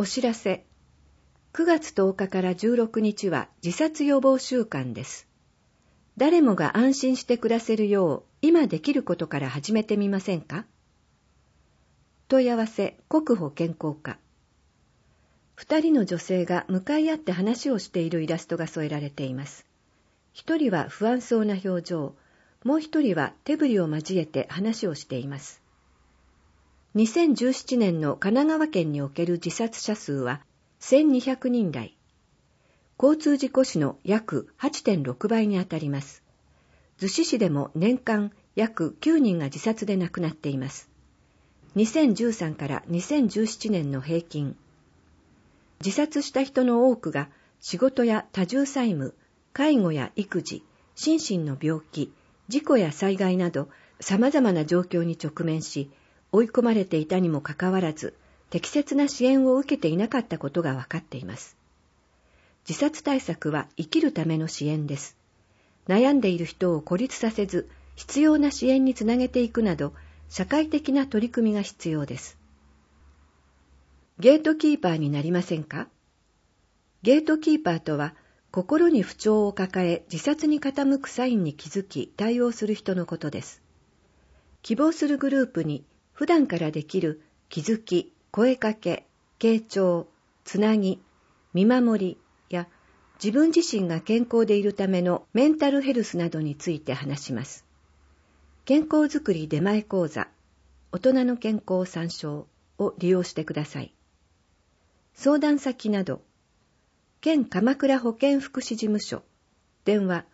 お知らせ。9月10日から16日は自殺予防週間です。誰もが安心して暮らせるよう、今できることから始めてみませんか？問い合わせ、国保健康課。2人の女性が向かい合って話をしているイラストが添えられています。1人は不安そうな表情、もう1人は手振りを交えて話をしています。2017年の神奈川県における自殺者数は1200人台。交通事故死の約 8.6 倍にあたります。逗子市でも年間約9人が自殺で亡くなっています。2013から2017年の平均。自殺した人の多くが仕事や多重債務、介護や育児、心身の病気、事故や災害など様々な状況に直面し、追い込まれていたにもかかわらず、適切な支援を受けていなかったことが分かっています。自殺対策は生きるための支援です。悩んでいる人を孤立させず、必要な支援につなげていくなど、社会的な取り組みが必要です。ゲートキーパーになりませんか？ゲートキーパーとは、心に不調を抱え自殺に傾くサインに気づき対応する人のことです。希望するグループに普段からできる気づき、声かけ、傾聴、つなぎ、見守りや自分自身が健康でいるためのメンタルヘルスなどについて話します。健康づくり出前講座、大人の健康参照を利用してください。相談先など、県鎌倉保健福祉事務所、電話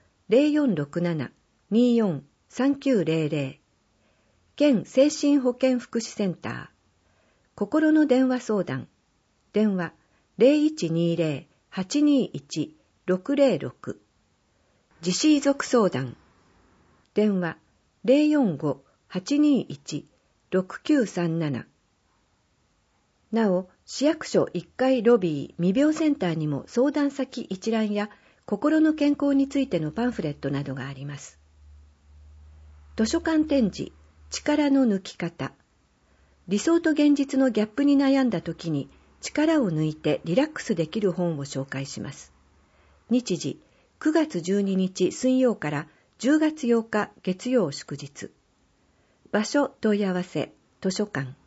0467-24-3900、県精神保健福祉センター、心の電話相談、電話 0120-821-606、自死遺族相談、電話 045-821-6937。なお、市役所1階ロビー未病センターにも相談先一覧や心の健康についてのパンフレットなどがあります。図書館展示、力の抜き方。理想と現実のギャップに悩んだ時に力を抜いてリラックスできる本を紹介します。日時、9月12日水曜から10月8日月曜祝日。場所問い合わせ、図書館。